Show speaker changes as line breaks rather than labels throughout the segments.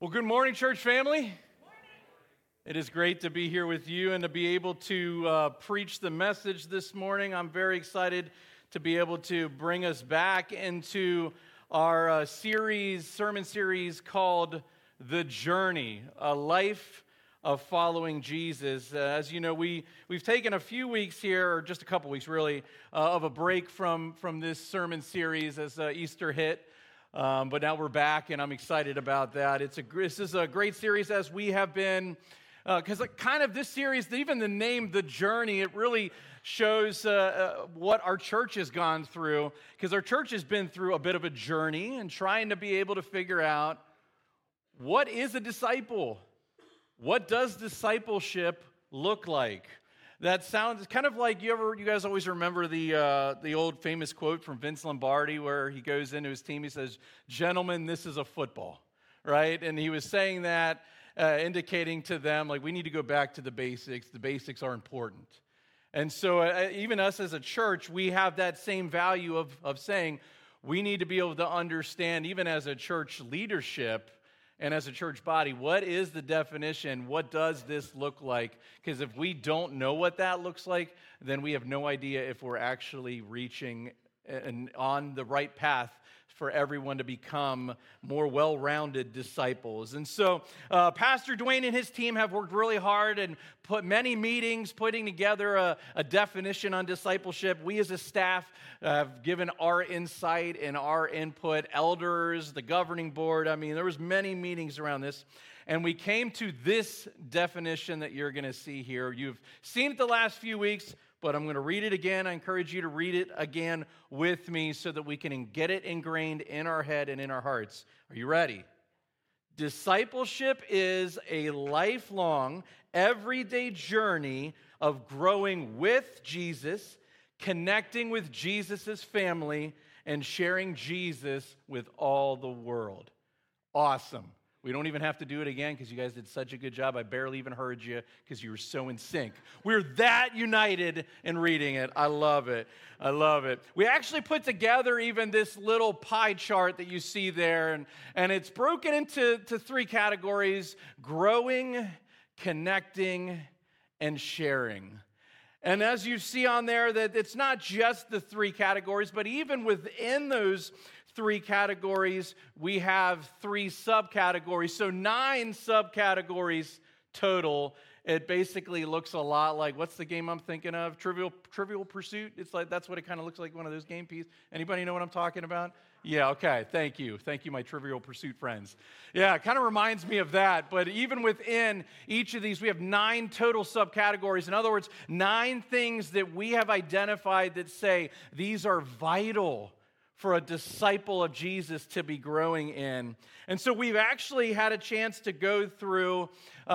Well, good morning, church family. It is great to be here with you and to be able to preach the message this morning. I'm very excited to be able to bring us back into our sermon series called The Journey, a life of following Jesus. As you know, we've taken a few weeks here, or just a couple weeks really, of a break from this sermon series as Easter hit. But now we're back, and I'm excited about that. This is a great series as we have been, because kind of this series, even the name, The Journey, it really shows what our church has gone through, because our church has been through a bit of a journey and trying to be able to figure out what is a disciple? What does discipleship look like? That sounds kind of like you guys always remember the old famous quote from Vince Lombardi where he goes into his team, he says, "Gentlemen, this is a football," right? And he was saying that, indicating to them, like, we need to go back to the basics. The basics are important. And so even us as a church, we have that same value of saying we need to be able to understand, even as a church leadership, and as a church body, what is the definition? What does this look like? Because if we don't know what that looks like, then we have no idea if we're actually reaching and on the right path for everyone to become more well-rounded disciples. And so Pastor Dwayne and his team have worked really hard and put many meetings putting together a definition on discipleship. We as a staff have given our insight and our input, elders, the governing board. I mean, there was many meetings around this. And we came to this definition that you're going to see here. You've seen it the last few weeks, but I'm going to read it again. I encourage you to read it again with me so that we can get it ingrained in our head and in our hearts. Are you ready? Discipleship is a lifelong, everyday journey of growing with Jesus, connecting with Jesus' family, and sharing Jesus with all the world. Awesome. We don't even have to do it again because you guys did such a good job. I barely even heard you because you were so in sync. We're that united in reading it. I love it. I love it. We actually put together even this little pie chart that you see there, and it's broken into three categories: growing, connecting, and sharing. And as you see on there, that it's not just the three categories, but even within those three categories, we have three subcategories. So 9 subcategories total. It basically looks a lot like, what's the game I'm thinking of? Trivial Pursuit? It's like, that's what it kind of looks like, one of those game pieces. Anybody know what I'm talking about? Yeah, okay, thank you. Thank you, my Trivial Pursuit friends. Yeah, it kind of reminds me of that, but even within each of these, we have 9 total subcategories. In other words, 9 things that we have identified that say these are vital for a disciple of Jesus to be growing in. And so we've actually had a chance to go through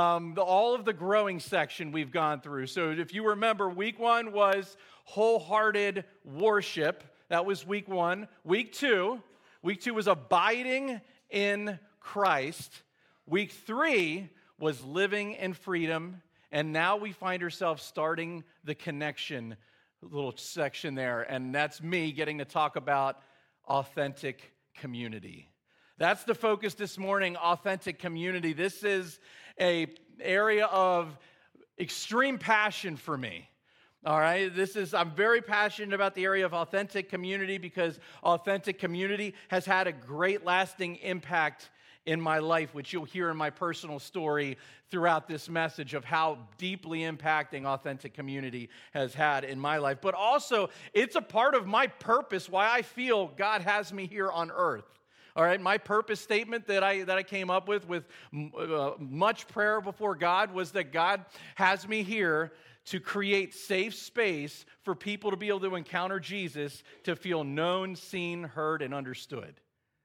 all of the growing section we've gone through. So if you remember, week 1 was wholehearted worship. That was week 1. Week 2 was abiding in Christ. Week 3 was living in freedom. And now we find ourselves starting the connection little section there. And that's me getting to talk about authentic community. That's the focus this morning, authentic community. This is an area of extreme passion for me. All right, I'm very passionate about the area of authentic community because authentic community has had a great lasting impact in my life, which you'll hear in my personal story throughout this message of how deeply impacting authentic community has had in my life. But also, it's a part of my purpose, why I feel God has me here on earth. All right, my purpose statement that I came up with much prayer before God was that God has me here to create safe space for people to be able to encounter Jesus, to feel known, seen, heard, and understood.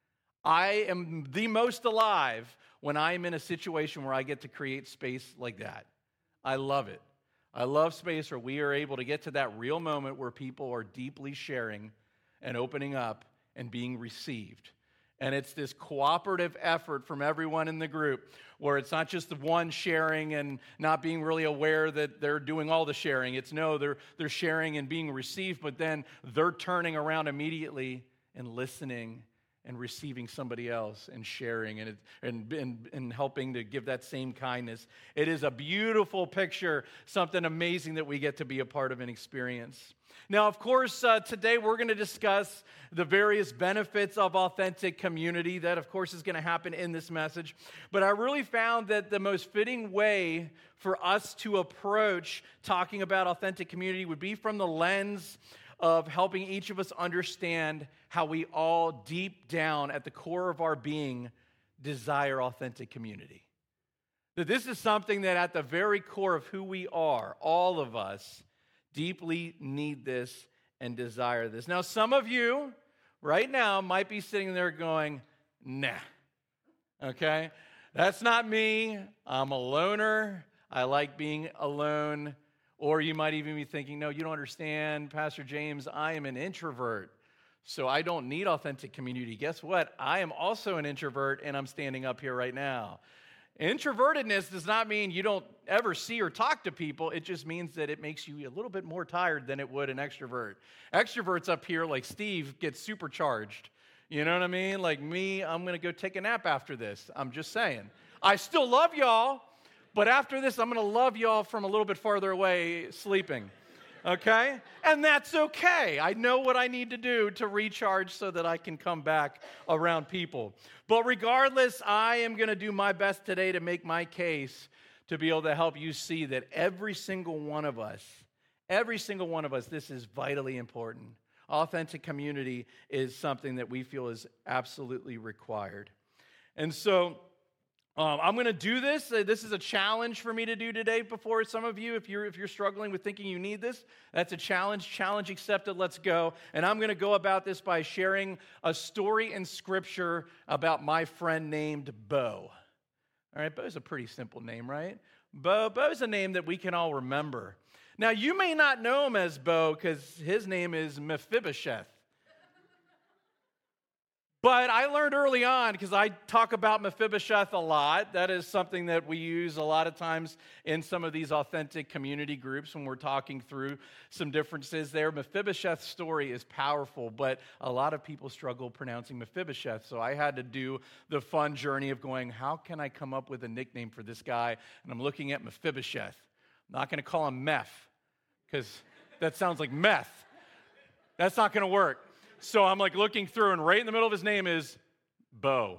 I am the most alive when I am in a situation where I get to create space like that. I love it. I love space where we are able to get to that real moment where people are deeply sharing and opening up and being received. And it's this cooperative effort from everyone in the group where it's not just the one sharing and not being really aware that they're doing all the sharing. It's no, they're sharing and being received, but then they're turning around immediately and listening and receiving somebody else and sharing and helping to give that same kindness. It is a beautiful picture, something amazing that we get to be a part of and experience. Now, of course, today we're going to discuss the various benefits of authentic community. That, of course, is going to happen in this message. But I really found that the most fitting way for us to approach talking about authentic community would be from the lens of helping each of us understand how we all, deep down at the core of our being, desire authentic community. That this is something that at the very core of who we are, all of us, deeply need this and desire this. Now, some of you right now might be sitting there going, nah, okay? That's not me. I'm a loner. I like being alone. Or you might even be thinking, no, you don't understand, Pastor James, I am an introvert, so I don't need authentic community. Guess what? I am also an introvert, and I'm standing up here right now. Introvertedness does not mean you don't ever see or talk to people. It just means that it makes you a little bit more tired than it would an extrovert. Extroverts up here, like Steve, get supercharged. You know what I mean? Like me, I'm going to go take a nap after this. I'm just saying. I still love y'all, but after this, I'm going to love y'all from a little bit farther away sleeping. Okay? And that's okay. I know what I need to do to recharge so that I can come back around people. But regardless, I am going to do my best today to make my case to be able to help you see that every single one of us, this is vitally important. Authentic community is something that we feel is absolutely required. And so I'm going to do this. This is a challenge for me to do today before some of you. If you're struggling with thinking you need this, that's a challenge. Challenge accepted. Let's go. And I'm going to go about this by sharing a story in Scripture about my friend named Bo. All right, Bo's a pretty simple name, right? Bo's a name that we can all remember. Now, you may not know him as Bo because his name is Mephibosheth. But I learned early on, because I talk about Mephibosheth a lot. That is something that we use a lot of times in some of these authentic community groups when we're talking through some differences there. Mephibosheth's story is powerful, but a lot of people struggle pronouncing Mephibosheth. So I had to do the fun journey of going, how can I come up with a nickname for this guy? And I'm looking at Mephibosheth. I'm not going to call him Meth, because that sounds like meth. That's not going to work. So I'm like looking through, and right in the middle of his name is Bo.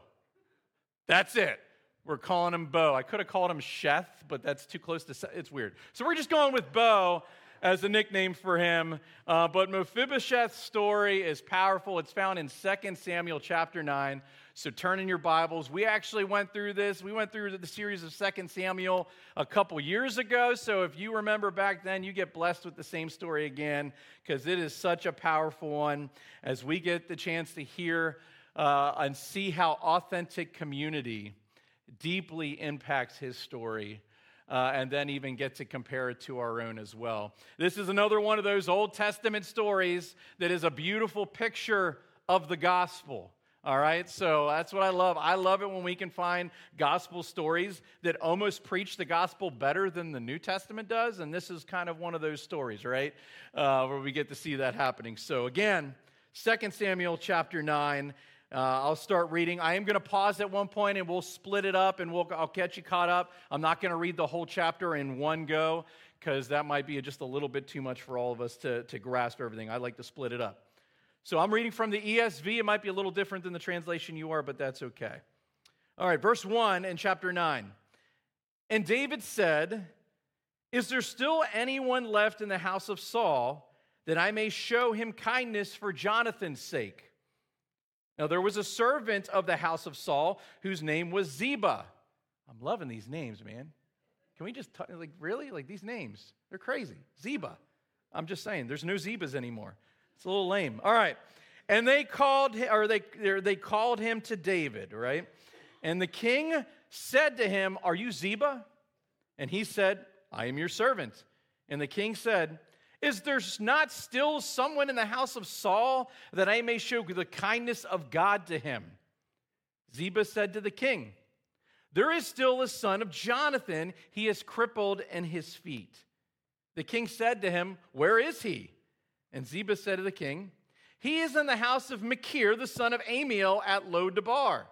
That's it. We're calling him Bo. I could have called him Sheth, but that's too close to, it's weird. So we're just going with Bo as a nickname for him. But Mephibosheth's story is powerful. It's found in 2 Samuel chapter 9. So turn in your Bibles. We actually went through this. We went through the series of 2 Samuel a couple years ago. So if you remember back then, you get blessed with the same story again, because it is such a powerful one as we get the chance to hear and see how authentic community deeply impacts his story. And then even get to compare it to our own as well. This is another one of those Old Testament stories that is a beautiful picture of the gospel. All right, so that's what I love. I love it when we can find gospel stories that almost preach the gospel better than the New Testament does, and this is kind of one of those stories, right, where we get to see that happening. So again, 2 Samuel chapter 9, I'll start reading. I am going to pause at one point, and we'll split it up, and I'll get you caught up. I'm not going to read the whole chapter in one go, because that might be just a little bit too much for all of us to grasp everything. I like to split it up. So I'm reading from the ESV. It might be a little different than the translation you are, but that's okay. All right, verse 1 in chapter 9. And David said, "Is there still anyone left in the house of Saul that I may show him kindness for Jonathan's sake?" Now there was a servant of the house of Saul whose name was Ziba. I'm loving these names, man. Can we just talk, really? These names, they're crazy. Ziba. I'm just saying, there's no Zebas anymore. It's a little lame. All right. And they called him to David, right? And the king said to him, "Are you Ziba?" And he said, "I am your servant." And the king said, "Is there not still someone in the house of Saul that I may show the kindness of God to him?" Ziba said to the king, "There is still a son of Jonathan. He is crippled in his feet." The king said to him, "Where is he?" And Ziba said to the king, He is in the house of Machir, the son of Amiel, at Lo-debar.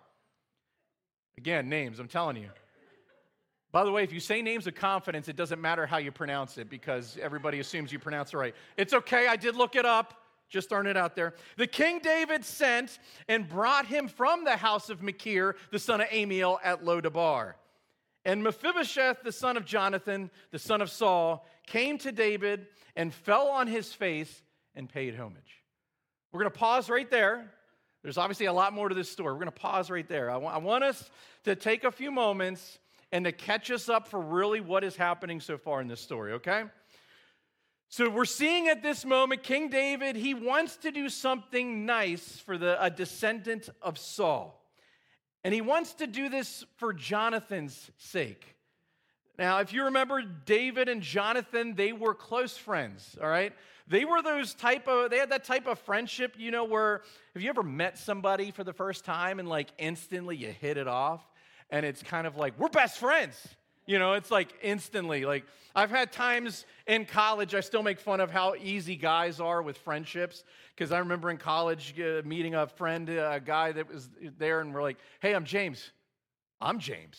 Again, names, I'm telling you. By the way, if you say names with confidence, it doesn't matter how you pronounce it because everybody assumes you pronounce it right. It's okay, I did look it up. Just throwing it out there. The king David sent and brought him from the house of Machir, the son of Amiel, at Lo-debar. And Mephibosheth, the son of Jonathan, the son of Saul, came to David and fell on his face and paid homage. We're going to pause right there. There's obviously a lot more to this story. We're going to pause right there. I want us to take a few moments and to catch us up for really what is happening so far in this story, okay? So we're seeing at this moment, King David, he wants to do something nice for a descendant of Saul. And he wants to do this for Jonathan's sake. Now, if you remember, David and Jonathan, they were close friends, all right? They had that type of friendship, where have you ever met somebody for the first time and like instantly you hit it off? And it's kind of like, we're best friends. It's like instantly. Like, I've had times in college, I still make fun of how easy guys are with friendships. Because I remember in college meeting a friend, a guy that was there, and we're like, hey, I'm James. I'm James.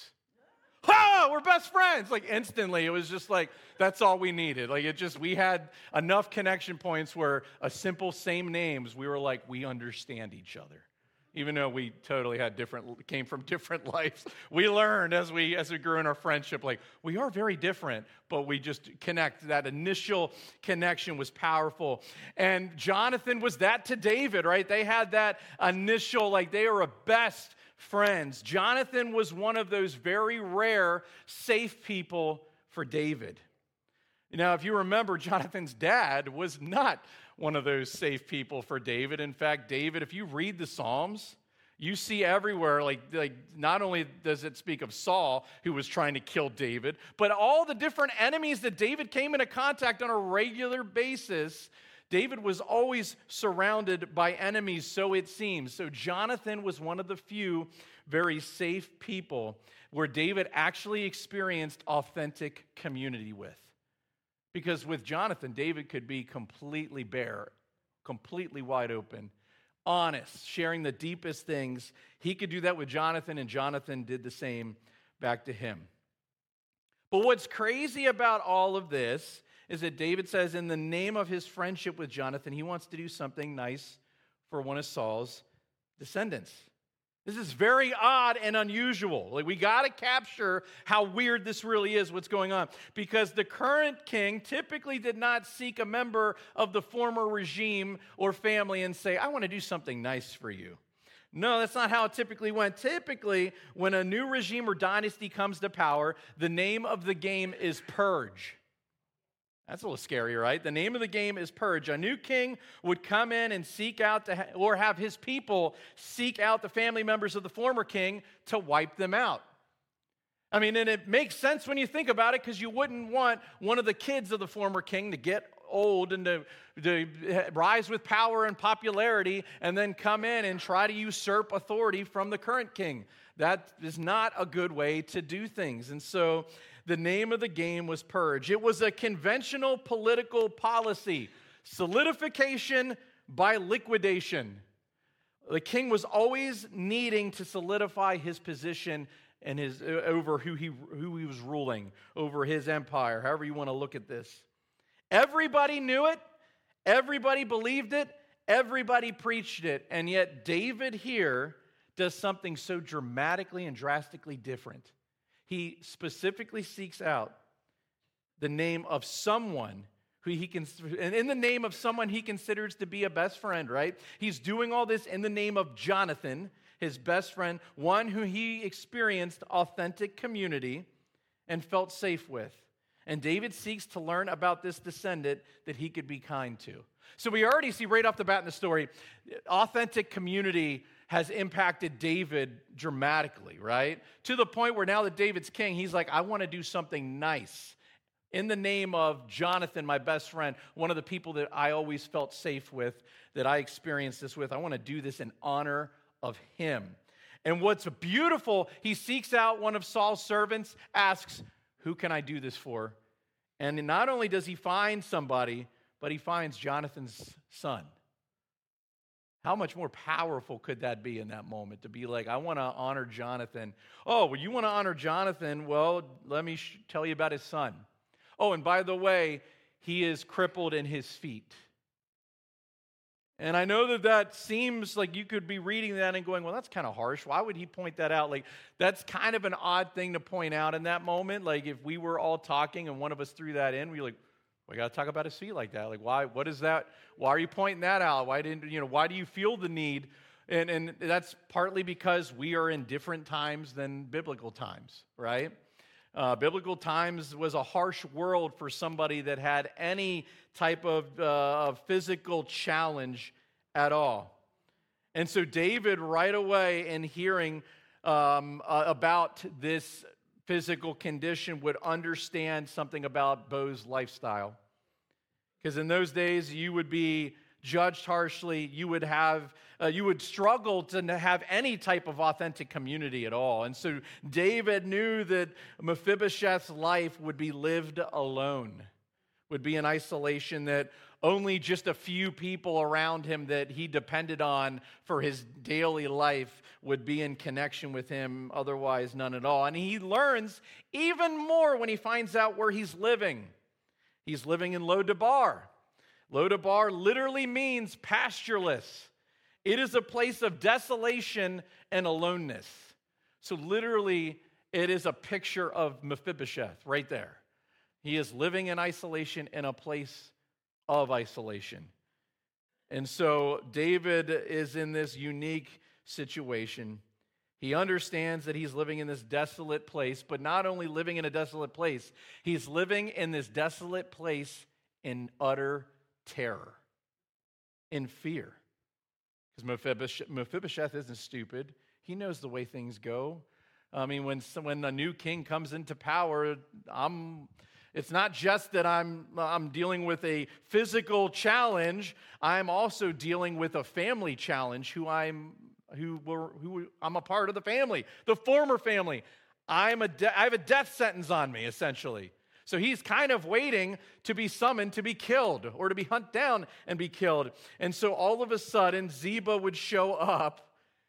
Ha! We're best friends. Like, instantly, it was just like, that's all we needed. Like, we had enough connection points where a simple same names, we were like, we understand each other. Even though we totally came from different lives, we learned as we grew in our friendship, like, we are very different, but we just connect. That initial connection was powerful. And Jonathan was that to David, right? They had that initial, like, they were best friends. Jonathan was one of those very rare, safe people for David. Now, if you remember, Jonathan's dad was not one of those safe people for David. In fact, David, if you read the Psalms, you see everywhere, like not only does it speak of Saul, who was trying to kill David, but all the different enemies that David came into contact on a regular basis. David was always surrounded by enemies, so it seems. So Jonathan was one of the few very safe people where David actually experienced authentic community with. Because with Jonathan, David could be completely bare, completely wide open, honest, sharing the deepest things. He could do that with Jonathan, and Jonathan did the same back to him. But what's crazy about all of this is that David says in the name of his friendship with Jonathan, he wants to do something nice for one of Saul's descendants. This is very odd and unusual. Like, we got to capture how weird this really is, what's going on. Because the current king typically did not seek a member of the former regime or family and say, I want to do something nice for you. No, that's not how it typically went. Typically, when a new regime or dynasty comes to power, the name of the game is purge. That's a little scary, right? The name of the game is purge. A new king would come in and seek out or have his people seek out the family members of the former king to wipe them out. I mean, and it makes sense when you think about it, because you wouldn't want one of the kids of the former king to get old and to rise with power and popularity and then come in and try to usurp authority from the current king. That is not a good way to do things. And so the name of the game was purge. It was a conventional political policy, solidification by liquidation. The king was always needing to solidify his position and over who he was ruling, over his empire, however you want to look at this. Everybody knew it, everybody believed it, everybody preached it, and yet David here does something so dramatically and drastically different. He specifically seeks out the name of someone who and in the name of someone he considers to be a best friend, right? He's doing all this in the name of Jonathan, his best friend, one who he experienced authentic community and felt safe with. And David seeks to learn about this descendant that he could be kind to. So we already see right off the bat in the story, authentic community has impacted David dramatically, right? To the point where now that David's king, he's like, I want to do something nice in the name of Jonathan, my best friend, one of the people that I always felt safe with, that I experienced this with. I want to do this in honor of him. And what's beautiful, he seeks out one of Saul's servants, asks, who can I do this for? And not only does he find somebody, but he finds Jonathan's son. How much more powerful could that be in that moment to be like, I want to honor Jonathan. Oh, well, you want to honor Jonathan? Well, let me tell you about his son. Oh, and by the way, he is crippled in his feet. And I know that seems like you could be reading that and going, well, that's kind of harsh. Why would he point that out? Like, that's kind of an odd thing to point out in that moment. Like, if we were all talking and one of us threw that in, we'd be like, we got to talk about his feet like that. Like, why? What is that? Why are you pointing that out? Why do you feel the need? And that's partly because we are in different times than biblical times, right? Biblical times was a harsh world for somebody that had any type of physical challenge at all. And so David, right away, in hearing about this physical condition, would understand something about Bo's lifestyle. Because in those days, you would be judged harshly. You would struggle to have any type of authentic community at all. And so David knew that Mephibosheth's life would be lived alone, would be in isolation, that only just a few people around him that he depended on for his daily life would be in connection with him, otherwise none at all. And he learns even more when he finds out where he's living. He's living in Lodabar. Lodabar literally means pastureless. It is a place of desolation and aloneness. So literally, it is a picture of Mephibosheth right there. He is living in isolation in a place of isolation. And so David is in this unique situation. He understands that he's living in this desolate place, but not only living in a desolate place, he's living in this desolate place in utter terror, in fear. Because Mephibosheth isn't stupid. He knows the way things go. I mean, when a new king comes into power, it's not just that I'm dealing with a physical challenge. I'm also dealing with a family challenge. Who I'm a part of the family, the former family. I have a death sentence on me, essentially. So he's kind of waiting to be summoned to be killed or to be hunted down and be killed. And so all of a sudden, Ziba would show up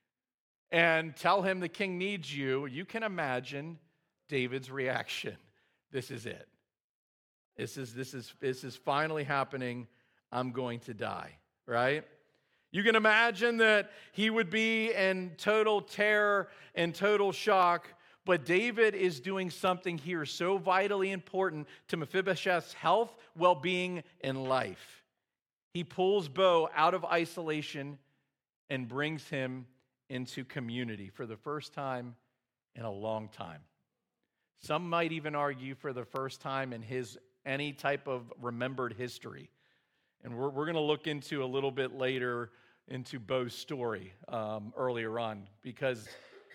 and tell him the king needs you. You can imagine David's reaction. This is it. This is finally happening. I'm going to die, right? You can imagine that he would be in total terror and total shock, but David is doing something here so vitally important to Mephibosheth's health, well-being, and life. He pulls Bo out of isolation and brings him into community for the first time in a long time. Some might even argue for the first time in his any type of remembered history. And we're going to look into a little bit later into Bo's story earlier on, because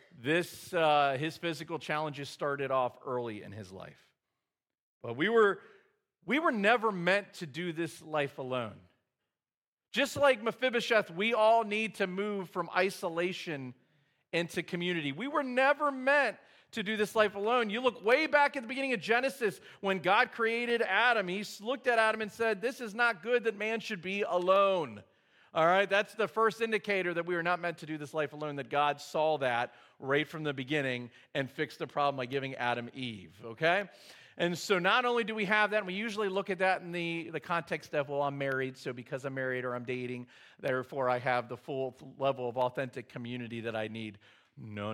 his physical challenges started off early in his life. But we were never meant to do this life alone. Just like Mephibosheth, we all need to move from isolation into community. We were never meant to do this life alone. You look way back at the beginning of Genesis when God created Adam. He looked at Adam and said, "This is not good that man should be alone." All right, that's the first indicator that we were not meant to do this life alone, that God saw that right from the beginning and fixed the problem by giving Adam Eve, okay? And so not only do we have that, and we usually look at that in the context of, well, I'm married, so because I'm married or I'm dating, therefore I have the full level of authentic community that I need. No.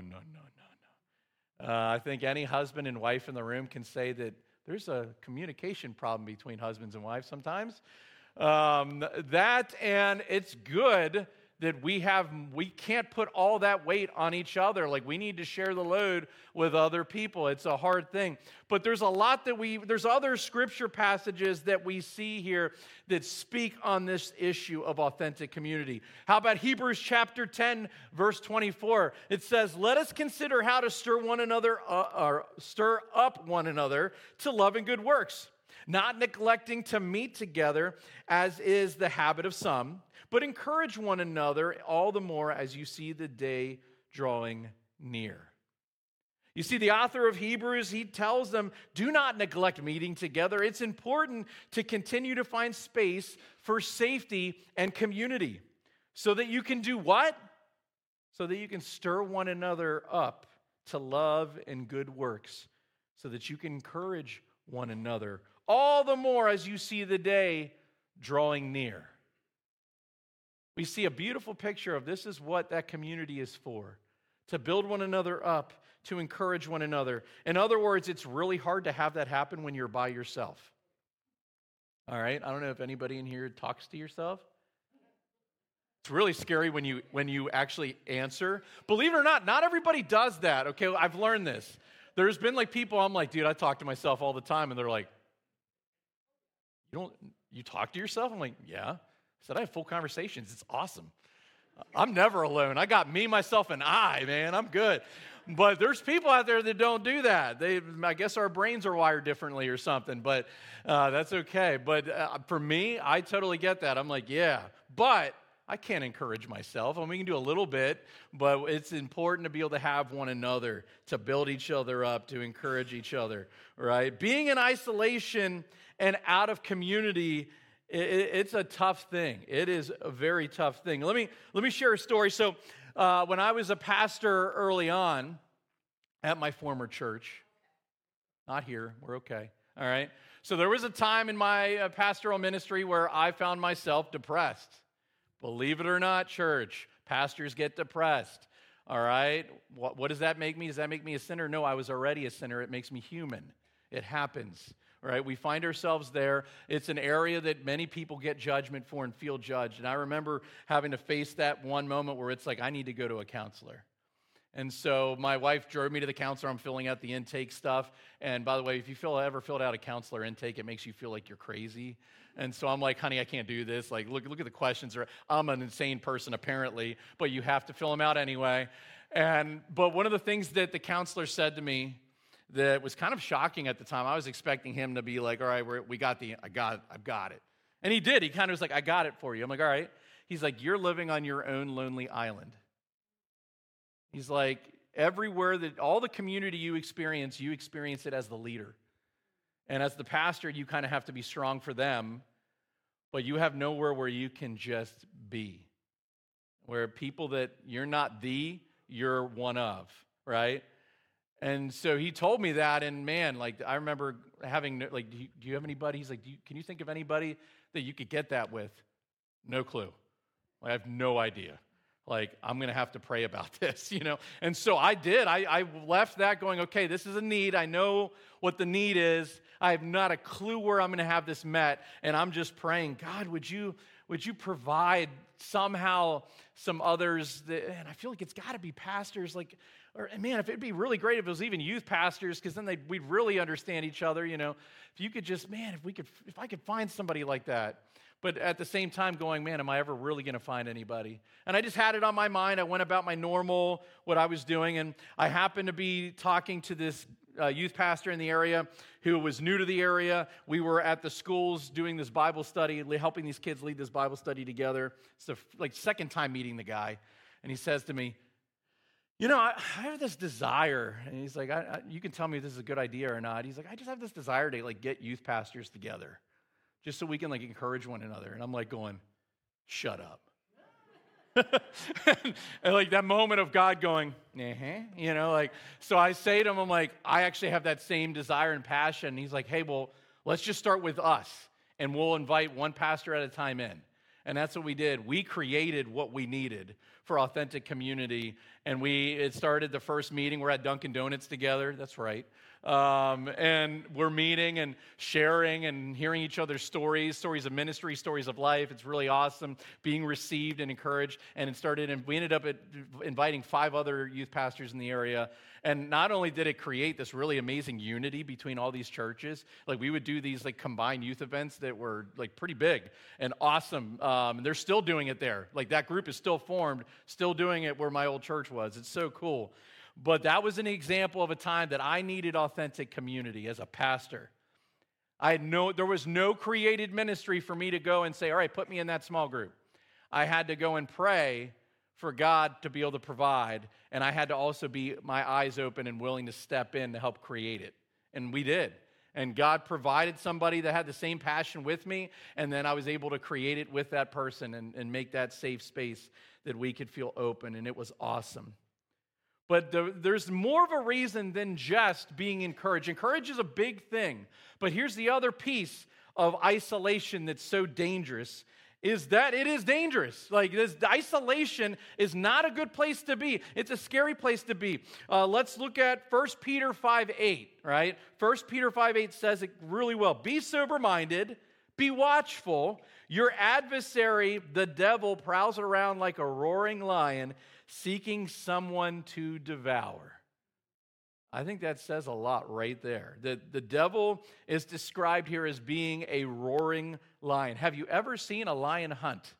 I think any husband and wife in the room can say that there's a communication problem between husbands and wives sometimes. That, and it's good that we can't put all that weight on each other. Like, we need to share the load with other people. It's a hard thing. But there's a lot there's other scripture passages that we see here that speak on this issue of authentic community. How about Hebrews chapter 10, verse 24? It says, "Let us consider how to stir up one another to love and good works, not neglecting to meet together, as is the habit of some, but encourage one another all the more as you see the day drawing near." You see, the author of Hebrews, he tells them, do not neglect meeting together. It's important to continue to find space for safety and community. So that you can do what? So that you can stir one another up to love and good works, so that you can encourage one another, all the more as you see the day drawing near. We see a beautiful picture of this is what that community is for, to build one another up, to encourage one another. In other words, it's really hard to have that happen when you're by yourself. All right? I don't know if anybody in here talks to yourself. It's really scary when you actually answer. Believe it or not, not everybody does that, okay? I've learned this. There's been like people, I'm like, dude, I talk to myself all the time, and they're like, you talk to yourself? I'm like, yeah. I said, I have full conversations. It's awesome. I'm never alone. I got me, myself, and I, man. I'm good. But there's people out there that don't do that. I guess our brains are wired differently or something, but that's okay. But for me, I totally get that. I'm like, yeah. But I can't encourage myself. I mean, we can do a little bit, but it's important to be able to have one another, to build each other up, to encourage each other, right? Being in isolation and out of community, it's a tough thing. It is a very tough thing. Let me share a story. So when I was a pastor early on at my former church, not here, we're okay, all right? So there was a time in my pastoral ministry where I found myself depressed. Believe it or not, church, pastors get depressed, all right? What does that make me? Does that make me a sinner? No, I was already a sinner. It makes me human. It happens, right? We find ourselves there. It's an area that many people get judgment for and feel judged. And I remember having to face that one moment where it's like, I need to go to a counselor. And so my wife drove me to the counselor. I'm filling out the intake stuff. And by the way, if you ever filled out a counselor intake, it makes you feel like you're crazy. And so I'm like, honey, I can't do this. Like, look at the questions. I'm an insane person, apparently, but you have to fill them out anyway. But one of the things that the counselor said to me that was kind of shocking at the time, I was expecting him to be like, all right, I've got it. And he did. He kind of was like, I got it for you. I'm like, all right. He's like, you're living on your own lonely island. He's like, everywhere that all the community you experience it as the leader. And as the pastor, you kind of have to be strong for them, but you have nowhere where you can just be. Where people that you're not you're one of, right? And so he told me that, and man, like I remember having, like, do you have anybody? He's like, can you think of anybody that you could get that with? No clue. I have no idea. Like, I'm going to have to pray about this, you know? And so I did. I left that going, okay, this is a need. I know what the need is. I have not a clue where I'm going to have this met. And I'm just praying, God, would you provide somehow some others that, and I feel like it's got to be pastors, like, or man, if it'd be really great if it was even youth pastors, because then we'd really understand each other, you know? If you could just, man, if I could find somebody like that. But at the same time going, man, am I ever really going to find anybody? And I just had it on my mind. I went about my normal, what I was doing, and I happened to be talking to this youth pastor in the area who was new to the area. We were at the schools doing this Bible study, helping these kids lead this Bible study together. It's the second time meeting the guy, and he says to me, you know, I have this desire, and he's like, you can tell me if this is a good idea or not. He's like, I just have this desire to get youth pastors together, just so we can encourage one another. And I'm going, shut up. and that moment of God going, you know, so I say to him, I'm like, I actually have that same desire and passion. And he's like, hey, well, let's just start with us, and we'll invite one pastor at a time in. And that's what we did. We created what we needed for authentic community. And it started the first meeting. We're at Dunkin' Donuts together. That's right. And we're meeting and sharing and hearing each other's stories of ministry, stories of life. It's really awesome, being received and encouraged. And we ended up inviting 5 other youth pastors in the area. And not only did it create this really amazing unity between all these churches, we would do these combined youth events that were pretty big and awesome. And they're still doing it there. That group is still formed, still doing it where my old church was. It's so cool. But that was an example of a time that I needed authentic community as a pastor. There was no created ministry for me to go and say, all right, put me in that small group. I had to go and pray for God to be able to provide, and I had to also be my eyes open and willing to step in to help create it. And we did. And God provided somebody that had the same passion with me, and then I was able to create it with that person and make that safe space that we could feel open, and it was awesome. But there's more of a reason than just being encouraged. Encourage is a big thing, but here's the other piece of isolation that's so dangerous, is that it is dangerous. Like, this isolation is not a good place to be. It's a scary place to be. Let's look at 1 Peter 5:8, right? 1 Peter 5:8 says it really well. Be sober-minded, be watchful. Your adversary, the devil, prowls around like a roaring lion, seeking someone to devour. I think that says a lot right there. The devil is described here as being a roaring lion. Have you ever seen a lion hunt?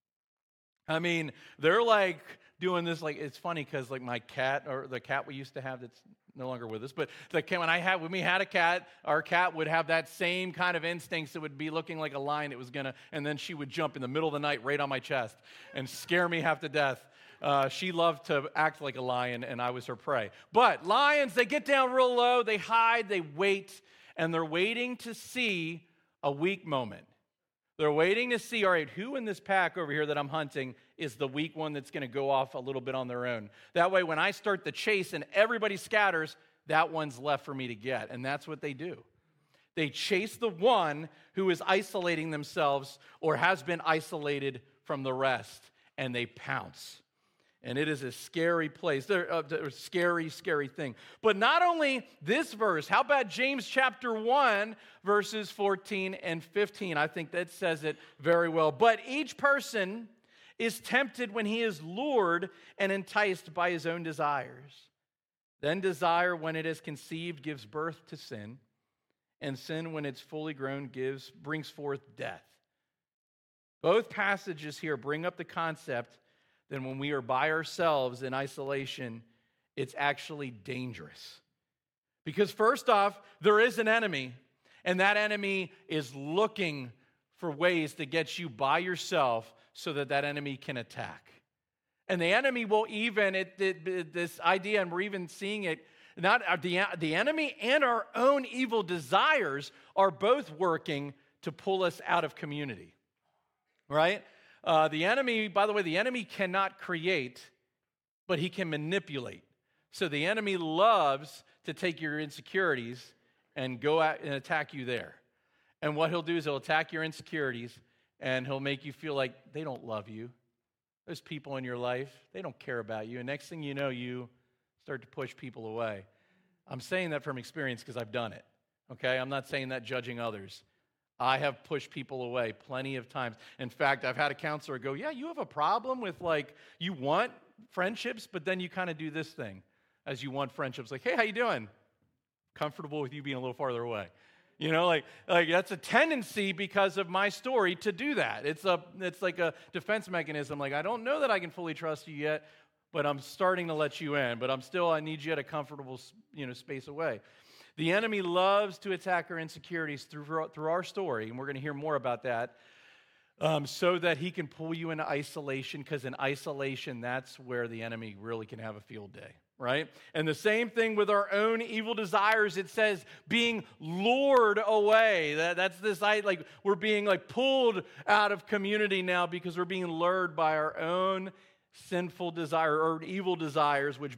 I mean, they're like doing this, like, it's funny because like my cat, or the cat we used to have that's no longer with us, but when we had a cat, our cat would have that same kind of instincts. It would be looking like a lion. It was and then she would jump in the middle of the night right on my chest and scare me half to death. She loved to act like a lion, and I was her prey. But lions, they get down real low, they hide, they wait, and they're waiting to see a weak moment. They're waiting to see, all right, who in this pack over here that I'm hunting is the weak one that's going to go off a little bit on their own. That way, when I start the chase and everybody scatters, that one's left for me to get, and that's what they do. They chase the one who is isolating themselves or has been isolated from the rest, and they pounce. And it is a scary place, a scary thing. But not only this verse, how about James chapter 1, verses 14 and 15? I think that says it very well. But each person is tempted when he is lured and enticed by his own desires. Then desire, when it is conceived, gives birth to sin. And sin, when it's fully grown, brings forth death. Both passages here bring up the concept then when we are by ourselves in isolation, it's actually dangerous. Because first off, there is an enemy, and that enemy is looking for ways to get you by yourself so that enemy can attack. And the enemy will even, this idea, and we're even seeing it, not the enemy and our own evil desires are both working to pull us out of community, right? The enemy, by the way, the enemy cannot create, but he can manipulate. So the enemy loves to take your insecurities and go out and attack you there. And what he'll do is he'll attack your insecurities, and he'll make you feel like they don't love you. Those people in your life, they don't care about you. And next thing you know, you start to push people away. I'm saying that from experience because I've done it, okay? I'm not saying that judging others. I have pushed people away plenty of times. In fact, I've had a counselor go, yeah, you have a problem with, like, you want friendships, but then you kind of do this thing as you want friendships. Like, hey, how you doing? Comfortable with you being a little farther away. You know, like that's a tendency because of my story to do that. It's like a defense mechanism. Like, I don't know that I can fully trust you yet, but I'm starting to let you in. But I need you at a comfortable, space away. The enemy loves to attack our insecurities through our story, and we're going to hear more about that, so that he can pull you into isolation, because in isolation, that's where the enemy really can have a field day, right? And the same thing with our own evil desires. It says being lured away. That's this, like, we're being like pulled out of community now because we're being lured by our own sinful desire or evil desires, which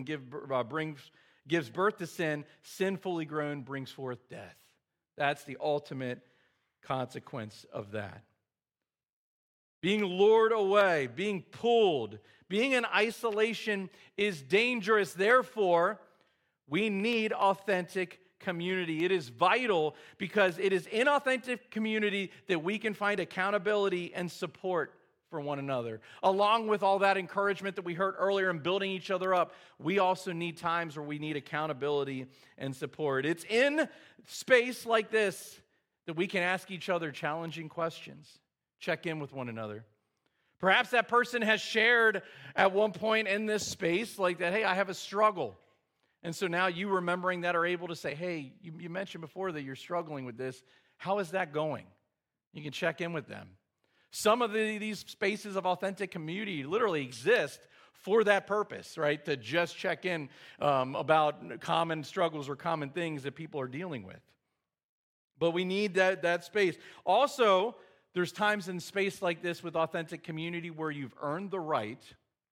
gives birth to sin. Sin fully grown brings forth death. That's the ultimate consequence of that. Being lured away, being pulled, being in isolation is dangerous. Therefore, we need authentic community. It is vital because it is in authentic community that we can find accountability and support for one another. Along with all that encouragement that we heard earlier in building each other up, we also need times where we need accountability and support. It's in space like this that we can ask each other challenging questions, check in with one another. Perhaps that person has shared at one point in this space like that, hey, I have a struggle. And so now you remembering that are able to say, hey, you mentioned before that you're struggling with this. How is that going? You can check in with them. Some of these spaces of authentic community literally exist for that purpose, right? To just check in about common struggles or common things that people are dealing with. But we need that space. Also, there's times in space like this with authentic community where you've earned the right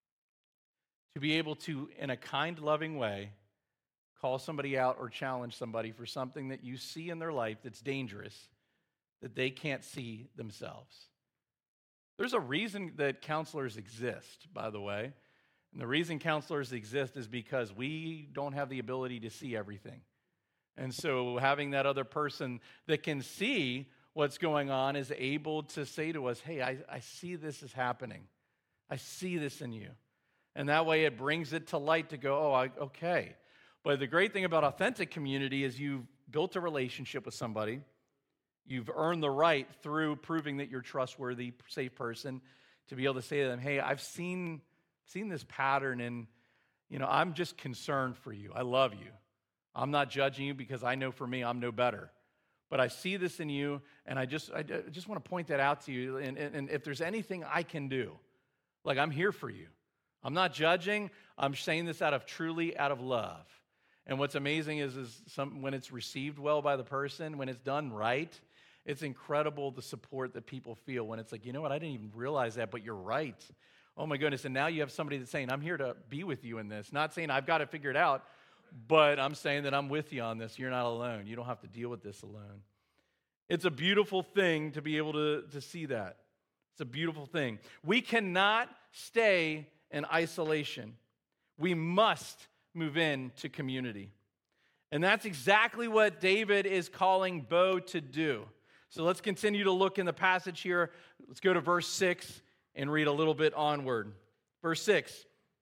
to be able to, in a kind, loving way, call somebody out or challenge somebody for something that you see in their life that's dangerous, that they can't see themselves. There's a reason that counselors exist, by the way. And the reason counselors exist is because we don't have the ability to see everything. And so having that other person that can see what's going on is able to say to us, hey, I see this is happening. I see this in you. And that way it brings it to light to go, okay. But the great thing about authentic community is you've built a relationship with somebody. You've earned the right through proving that you're a trustworthy, safe person to be able to say to them, hey, I've seen this pattern and, I'm just concerned for you. I love you. I'm not judging you because I know for me I'm no better. But I see this in you, and I just want to point that out to you. And if there's anything I can do, like I'm here for you. I'm not judging. I'm saying this truly out of love. And what's amazing is when it's received well by the person, when it's done right, it's incredible the support that people feel when it's like, you know what, I didn't even realize that, but you're right. Oh my goodness, and now you have somebody that's saying, I'm here to be with you in this. Not saying I've got it figured out, but I'm saying that I'm with you on this. You're not alone. You don't have to deal with this alone. It's a beautiful thing to be able to see that. It's a beautiful thing. We cannot stay in isolation. We must move into community. And that's exactly what David is calling Bo to do. So let's continue to look in the passage here. Let's go to verse 6 and read a little bit onward. Verse 6.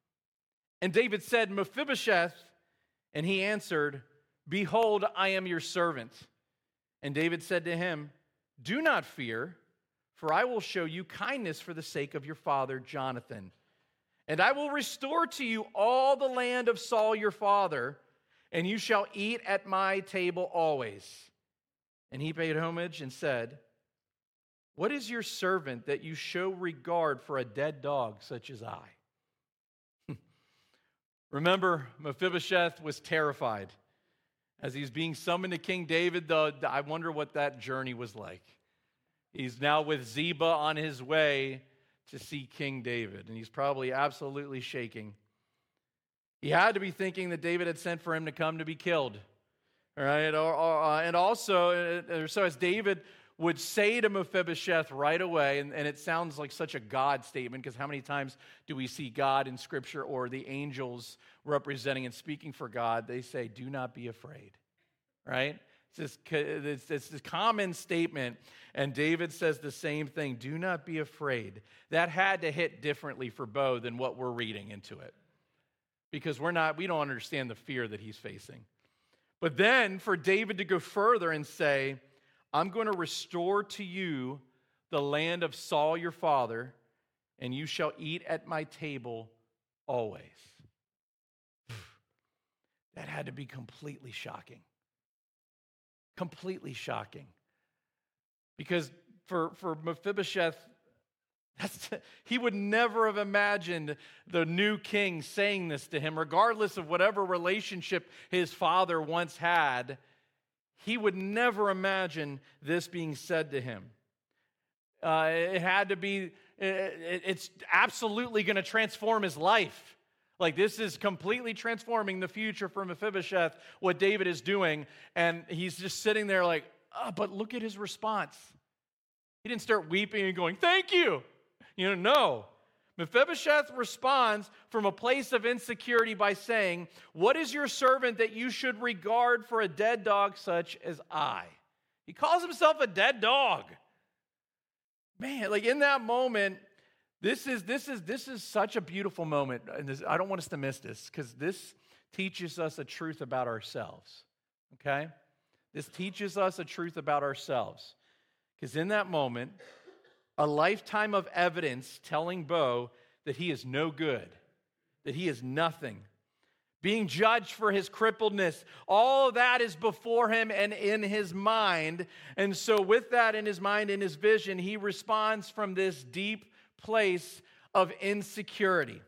And David said, Mephibosheth, and he answered, Behold, I am your servant. And David said to him, Do not fear, for I will show you kindness for the sake of your father Jonathan. And I will restore to you all the land of Saul your father, and you shall eat at my table always. And he paid homage and said, What is your servant that you show regard for a dead dog such as I? Remember, Mephibosheth was terrified. As he's being summoned to King David, I wonder what that journey was like. He's now with Ziba on his way to see King David, and he's probably absolutely shaking. He had to be thinking that David had sent for him to come to be killed. All right, and also, so as David would say to Mephibosheth right away, and it sounds like such a God statement, because how many times do we see God in Scripture or the angels representing and speaking for God? They say, do not be afraid, right? It's this common statement, and David says the same thing, do not be afraid. That had to hit differently for Bo than what we're reading into it, because we don't understand the fear that he's facing. But then for David to go further and say, I'm going to restore to you the land of Saul your father, and you shall eat at my table always. That had to be completely shocking. Completely shocking. Because for Mephibosheth, he would never have imagined the new king saying this to him, regardless of whatever relationship his father once had. He would never imagine this being said to him. It had to be, it's absolutely going to transform his life. Like, this is completely transforming the future for Mephibosheth, what David is doing. And he's just sitting there like, but look at his response. He didn't start weeping and going, thank you. No. Mephibosheth responds from a place of insecurity by saying, what is your servant that you should regard for a dead dog such as I? He calls himself a dead dog. Man, like in that moment, this is such a beautiful moment. And I don't want us to miss this, because this teaches us a truth about ourselves. Okay? This teaches us a truth about ourselves. Because in that moment, a lifetime of evidence telling Bo that he is no good, that he is nothing, being judged for his crippledness, all of that is before him and in his mind. And so with that in his mind, in his vision, he responds from this deep place of insecurity.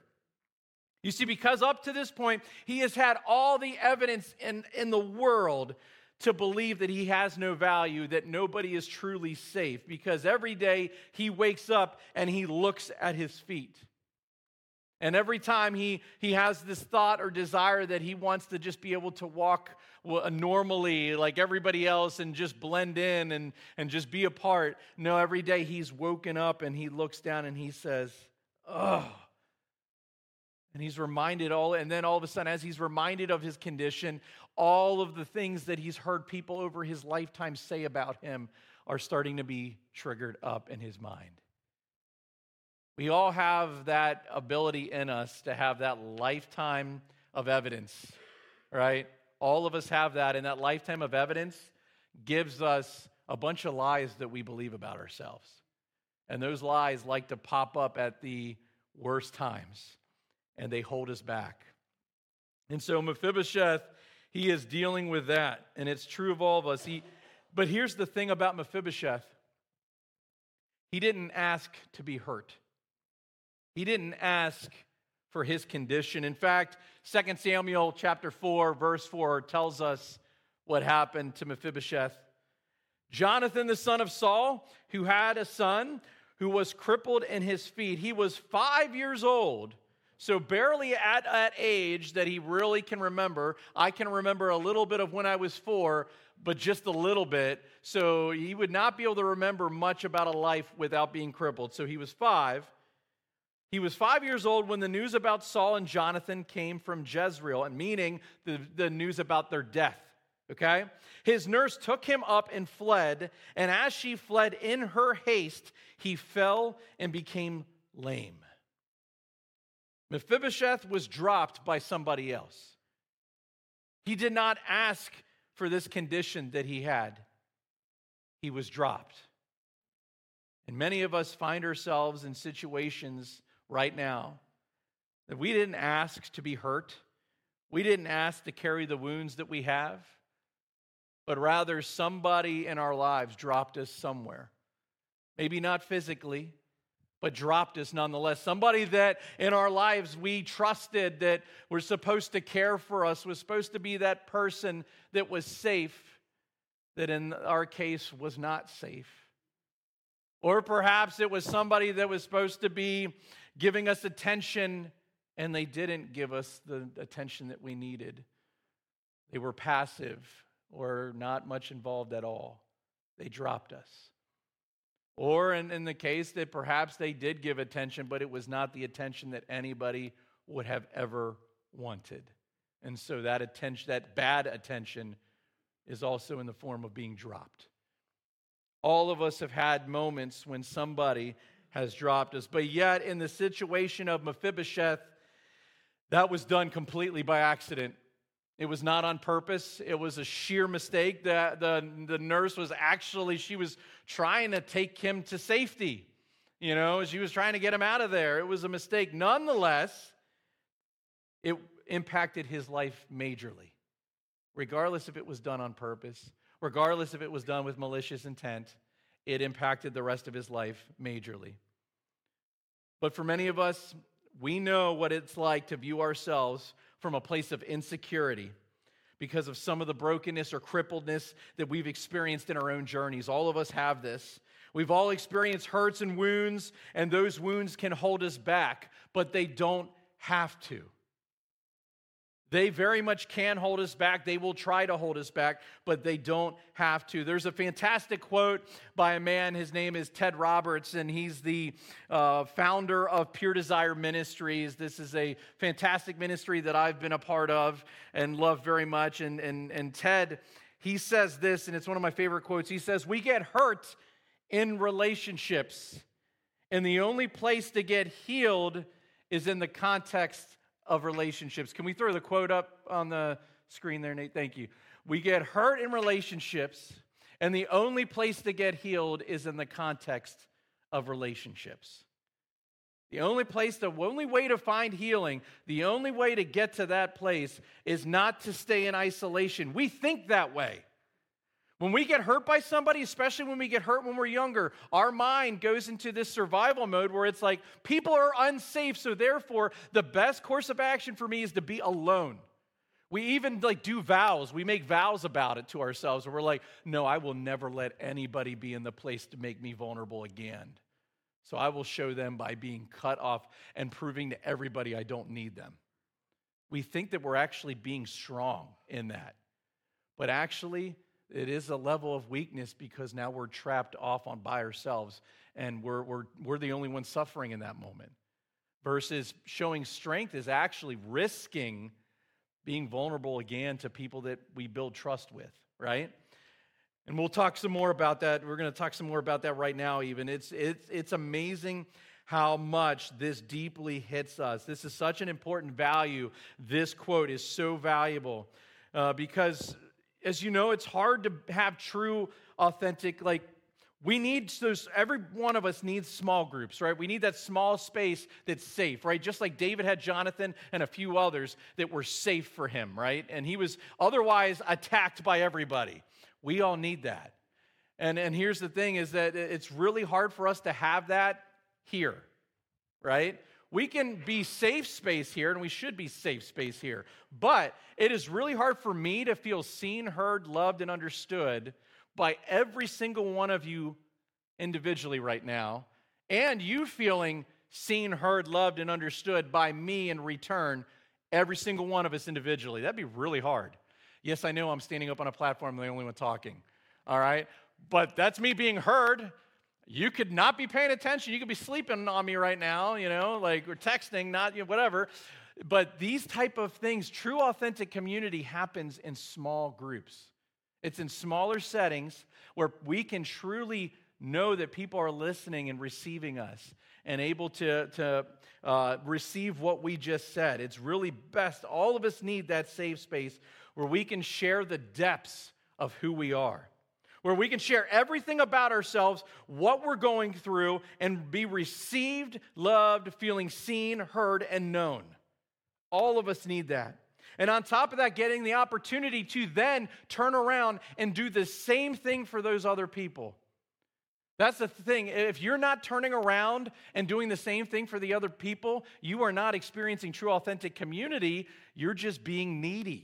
You see, because up to this point, he has had all the evidence in the world to believe that he has no value, that nobody is truly safe, because every day he wakes up and he looks at his feet. And every time he has this thought or desire that he wants to just be able to walk normally like everybody else and just blend in and just be a part. No, every day he's woken up and he looks down and he says, "Ugh." And he's reminded and then all of a sudden, as he's reminded of his condition, all of the things that he's heard people over his lifetime say about him are starting to be triggered up in his mind. We all have that ability in us to have that lifetime of evidence, right? All of us have that, and that lifetime of evidence gives us a bunch of lies that we believe about ourselves. And those lies like to pop up at the worst times, and they hold us back. And so Mephibosheth, he is dealing with that, and it's true of all of us. But here's the thing about Mephibosheth. He didn't ask to be hurt. He didn't ask for his condition. In fact, 2 Samuel chapter 4, verse 4 tells us what happened to Mephibosheth. Jonathan, the son of Saul, who had a son who was crippled in his feet. He was 5 years old, so barely at that age that he really can remember. I can remember a little bit of when I was 4, but just a little bit. So he would not be able to remember much about a life without being crippled. So he was 5. He was 5 years old when the news about Saul and Jonathan came from Jezreel, and meaning the news about their death, okay? His nurse took him up and fled, and as she fled in her haste, he fell and became lame. Mephibosheth was dropped by somebody else. He did not ask for this condition that he had. He was dropped. And many of us find ourselves in situations right now that we didn't ask to be hurt. We didn't ask to carry the wounds that we have, but rather somebody in our lives dropped us somewhere. Maybe not physically, but dropped us nonetheless. Somebody that in our lives we trusted, that was supposed to care for us, was supposed to be that person that was safe, that in our case was not safe. Or perhaps it was somebody that was supposed to be giving us attention, and they didn't give us the attention that we needed. They were passive or not much involved at all. They dropped us. Or in the case that perhaps they did give attention, but it was not the attention that anybody would have ever wanted. And so that attention, that bad attention, is also in the form of being dropped. All of us have had moments when somebody has dropped us. But yet, in the situation of Mephibosheth, that was done completely by accident. It was not on purpose. It was a sheer mistake. The nurse was she was trying to take him to safety. You know, she was trying to get him out of there. It was a mistake. Nonetheless, it impacted his life majorly. Regardless if it was done on purpose, regardless if it was done with malicious intent, it impacted the rest of his life majorly. But for many of us, we know what it's like to view ourselves from a place of insecurity because of some of the brokenness or crippledness that we've experienced in our own journeys. All of us have this. We've all experienced hurts and wounds, and those wounds can hold us back, but they don't have to. They very much can hold us back. They will try to hold us back, but they don't have to. There's a fantastic quote by a man. His name is Ted Roberts, and he's the founder of Pure Desire Ministries. This is a fantastic ministry that I've been a part of and love very much. And Ted, he says this, and it's one of my favorite quotes. He says, "We get hurt in relationships, and the only place to get healed is in the context of relationships." Can we throw the quote up on the screen there, Nate? Thank you. We get hurt in relationships, and the only place to get healed is in the context of relationships. The only way to find healing, the only way to get to that place is not to stay in isolation. We think that way. When we get hurt by somebody, especially when we get hurt when we're younger, our mind goes into this survival mode where it's like, people are unsafe, so therefore, the best course of action for me is to be alone. We even like do vows. We make vows about it to ourselves where we're like, no, I will never let anybody be in the place to make me vulnerable again. So I will show them by being cut off and proving to everybody I don't need them. We think that we're actually being strong in that. But actually, it is a level of weakness because now we're trapped off by ourselves and we're the only ones suffering in that moment. Versus showing strength is actually risking being vulnerable again to people that we build trust with, right? And we'll talk some more about that. We're going to talk some more about that right now even. It's amazing how much this deeply hits us. This is such an important value. This quote is so valuable because, as you know, it's hard to have true, authentic, we need those, every one of us needs small groups, right? We need that small space that's safe, right? Just like David had Jonathan and a few others that were safe for him, right? And he was otherwise attacked by everybody. We all need that. And here's the thing is that it's really hard for us to have that here, right? We can be safe space here, and we should be safe space here. But it is really hard for me to feel seen, heard, loved, and understood by every single one of you individually right now, and you feeling seen, heard, loved, and understood by me in return, every single one of us individually. That'd be really hard. Yes, I know I'm standing up on a platform, I'm the only one talking, all right? But that's me being heard. You could not be paying attention. You could be sleeping on me right now, or texting, not whatever. But these type of things, true authentic community happens in small groups. It's in smaller settings where we can truly know that people are listening and receiving us and able to receive what we just said. It's really best. All of us need that safe space where we can share the depths of who we are, where we can share everything about ourselves, what we're going through, and be received, loved, feeling seen, heard, and known. All of us need that. And on top of that, getting the opportunity to then turn around and do the same thing for those other people. That's the thing. If you're not turning around and doing the same thing for the other people, you are not experiencing true, authentic community. You're just being needy.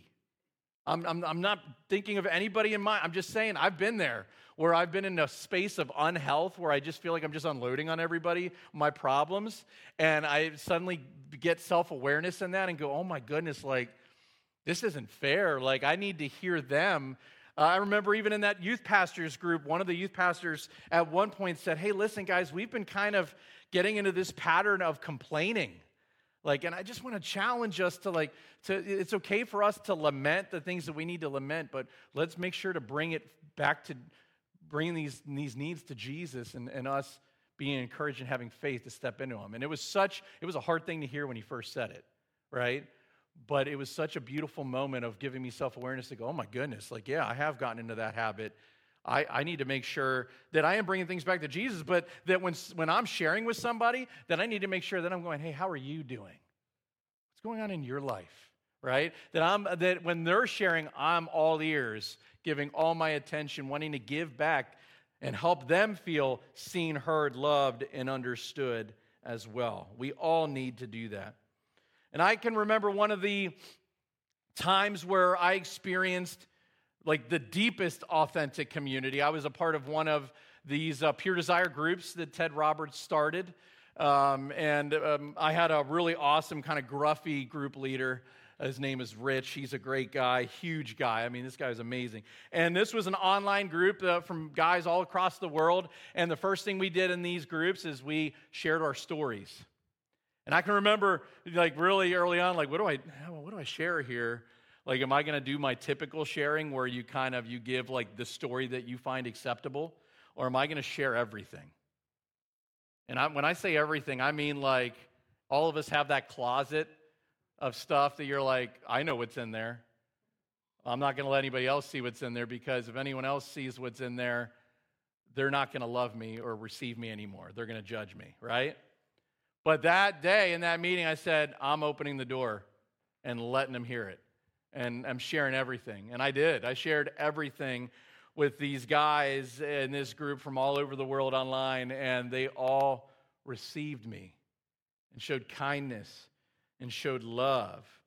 I'm not thinking of anybody in mind. I'm just saying I've been there where I've been in a space of unhealth where I just feel like I'm just unloading on everybody my problems. And I suddenly get self-awareness in that and go, oh my goodness, this isn't fair. I need to hear them. I remember even in that youth pastors group, one of the youth pastors at one point said, hey, listen, guys, we've been kind of getting into this pattern of complaining. And I just want to challenge us to it's okay for us to lament the things that we need to lament, but let's make sure to bring it back to bringing these needs to Jesus and us being encouraged and having faith to step into them. And it was a hard thing to hear when he first said it, right? But it was such a beautiful moment of giving me self-awareness to go, oh my goodness, I have gotten into that habit. I need to make sure that I am bringing things back to Jesus, but that when I'm sharing with somebody, that I need to make sure that I'm going, hey, how are you doing? What's going on in your life, right? That when they're sharing, I'm all ears, giving all my attention, wanting to give back and help them feel seen, heard, loved, and understood as well. We all need to do that. And I can remember one of the times where I experienced the deepest authentic community. I was a part of one of these Pure Desire groups that Ted Roberts started. I had a really awesome kind of gruffy group leader. His name is Rich. He's a great guy, huge guy. I mean, this guy is amazing. And this was an online group from guys all across the world. And the first thing we did in these groups is we shared our stories. And I can remember, really early on, what do I share here? Am I going to do my typical sharing where you you give the story that you find acceptable? Or am I going to share everything? And when I say everything, I mean all of us have that closet of stuff that you're I know what's in there. I'm not going to let anybody else see what's in there because if anyone else sees what's in there, they're not going to love me or receive me anymore. They're going to judge me, right? But that day in that meeting, I said, I'm opening the door and letting them hear it. And I'm sharing everything. And I did. I shared everything with these guys in this group from all over the world online, and they all received me and showed kindness and showed love.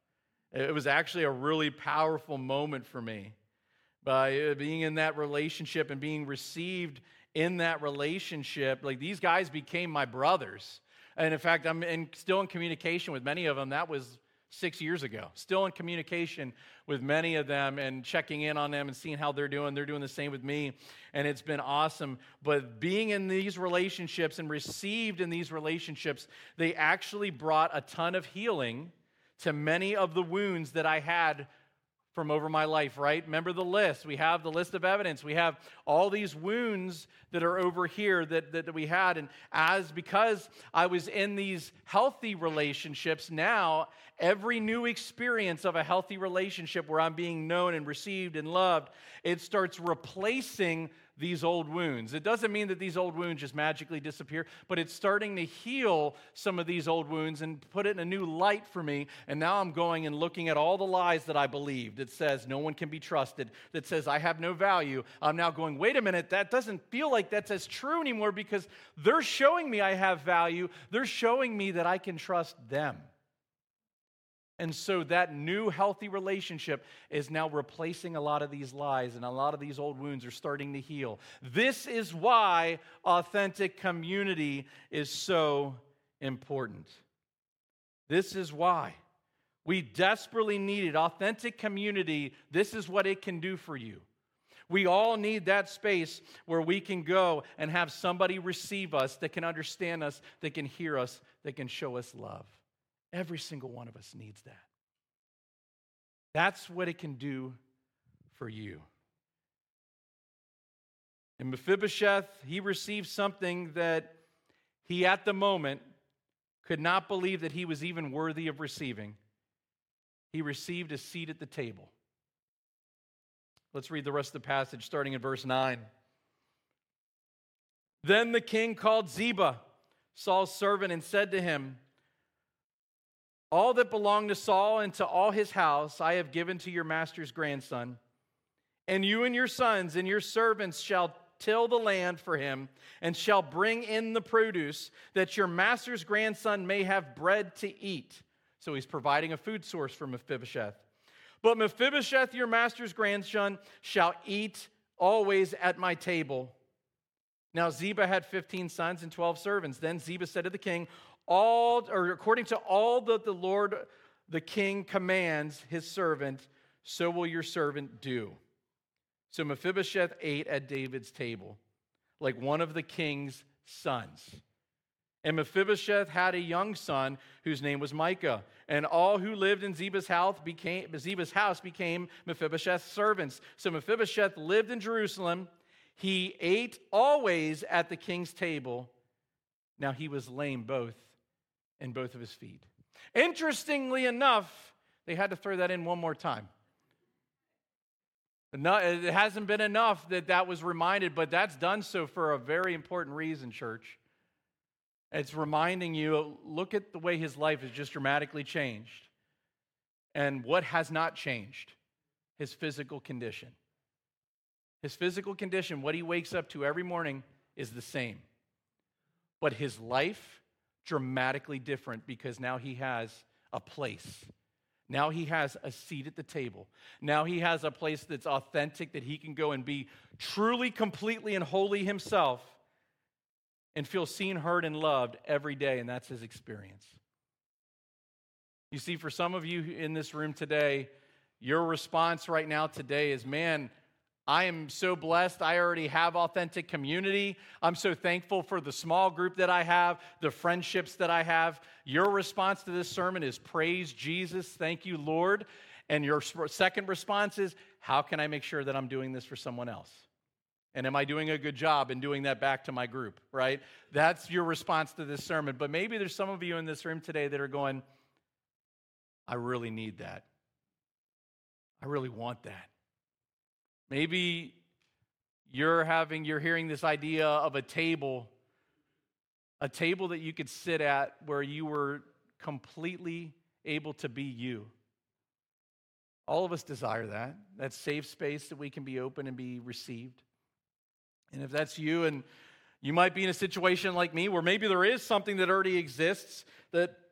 It was actually a really powerful moment for me. By being in that relationship and being received in that relationship, like these guys became my brothers. And in fact, still in communication with many of them. That was 6 years ago. Still in communication with many of them and checking in on them and seeing how they're doing. They're doing the same with me, and it's been awesome. But being in these relationships and received in these relationships, they actually brought a ton of healing to many of the wounds that I had from over my life, right? Remember the list. We have the list of evidence. We have all these wounds that are over here that we had. And because I was in these healthy relationships, now every new experience of a healthy relationship where I'm being known and received and loved, it starts replacing these old wounds. It doesn't mean that these old wounds just magically disappear, but it's starting to heal some of these old wounds and put it in a new light for me. And now I'm going and looking at all the lies that I believed that says no one can be trusted, that says I have no value. I'm now going, wait a minute, that doesn't feel like that's as true anymore because they're showing me I have value. They're showing me that I can trust them. And so that new healthy relationship is now replacing a lot of these lies, and a lot of these old wounds are starting to heal. This is why authentic community is so important. This is why we desperately needed authentic community. This is what it can do for you. We all need that space where we can go and have somebody receive us that can understand us, that can hear us, that can show us love. Every single one of us needs that. That's what it can do for you. And Mephibosheth, he received something that he at the moment could not believe that he was even worthy of receiving. He received a seat at the table. Let's read the rest of the passage starting in verse 9. Then the king called Ziba, Saul's servant, and said to him, all that belonged to Saul and to all his house I have given to your master's grandson. And you and your sons and your servants shall till the land for him and shall bring in the produce that your master's grandson may have bread to eat. So he's providing a food source for Mephibosheth. But Mephibosheth, your master's grandson, shall eat always at my table. Now Ziba had 15 sons and 12 servants. Then Ziba said to the king, according to all that the Lord, the king, commands his servant, so will your servant do. So Mephibosheth ate at David's table, like one of the king's sons. And Mephibosheth had a young son whose name was Micah. And all who lived in Ziba's house became Mephibosheth's servants. So Mephibosheth lived in Jerusalem. He ate always at the king's table. Now he was lame in both of his feet. Interestingly enough, they had to throw that in one more time. It hasn't been enough that was reminded, but that's done so for a very important reason, church. It's reminding you, look at the way his life has just dramatically changed. And what has not changed? His physical condition. His physical condition, what he wakes up to every morning, is the same. But his life, dramatically different because now he has a place. Now he has a seat at the table. Now he has a place that's authentic, that he can go and be truly, completely, and wholly himself and feel seen, heard, and loved every day, and that's his experience. You see, for some of you in this room today, your response right now today is, man, I am so blessed. I already have authentic community. I'm so thankful for the small group that I have, the friendships that I have. Your response to this sermon is praise Jesus. Thank you, Lord. And your second response is, how can I make sure that I'm doing this for someone else? And am I doing a good job in doing that back to my group, right? That's your response to this sermon. But maybe there's some of you in this room today that are going, I really need that. I really want that. Maybe you're hearing this idea of a table that you could sit at where you were completely able to be you. All of us desire that safe space that we can be open and be received. And if that's you, and you might be in a situation like me where maybe there is something that already exists,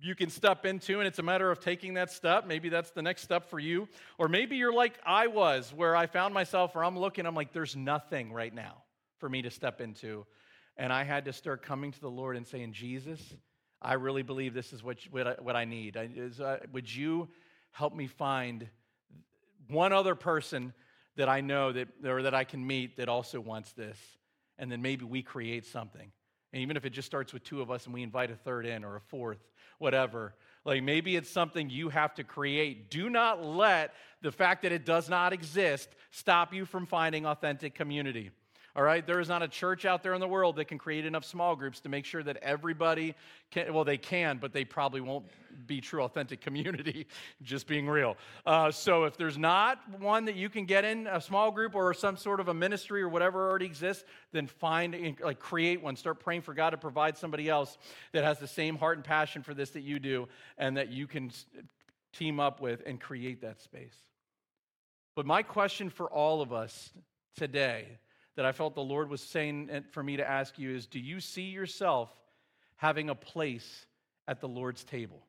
you can step into, and it's a matter of taking that step. Maybe that's the next step for you. Or maybe you're like I was, where I found myself, where I'm looking, I'm like, there's nothing right now for me to step into. And I had to start coming to the Lord and saying, Jesus, I really believe this is what I need. Would you help me find one other person that I know that I can meet that also wants this? And then maybe we create something. And even if it just starts with two of us and we invite a third in or a fourth, whatever. Like maybe it's something you have to create. Do not let the fact that it does not exist stop you from finding authentic community. All right? There is not a church out there in the world that can create enough small groups to make sure that everybody can, well, they can, but they probably won't be true authentic community, just being real. So if there's not one that you can get in, a small group or some sort of a ministry or whatever already exists, then create one. Start praying for God to provide somebody else that has the same heart and passion for this that you do and that you can team up with and create that space. But my question for all of us today that I felt the Lord was saying for me to ask you is, do you see yourself having a place at the Lord's table?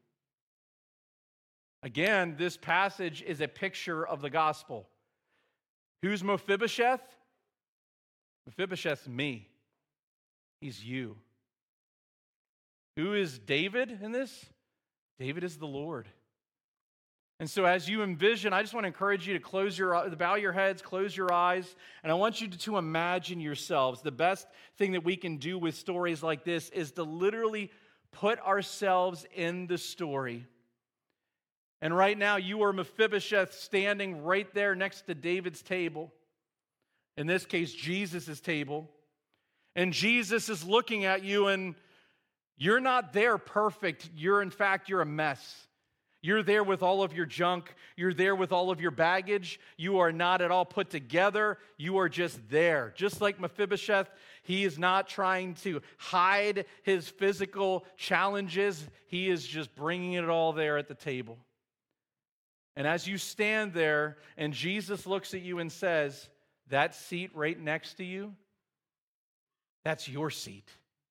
Again, this passage is a picture of the gospel. Who's Mephibosheth? Mephibosheth's me. He's you. Who is David in this? David is the Lord. And so as you envision, I just want to encourage you to bow your heads, close your eyes, and I want you to imagine yourselves. The best thing that we can do with stories like this is to literally put ourselves in the story. And right now, you are Mephibosheth standing right there next to David's table. In this case, Jesus' table. And Jesus is looking at you, and you're not there perfect. In fact, you're a mess. You're there with all of your junk. You're there with all of your baggage. You are not at all put together. You are just there. Just like Mephibosheth, he is not trying to hide his physical challenges. He is just bringing it all there at the table. And as you stand there and Jesus looks at you and says, that seat right next to you, that's your seat.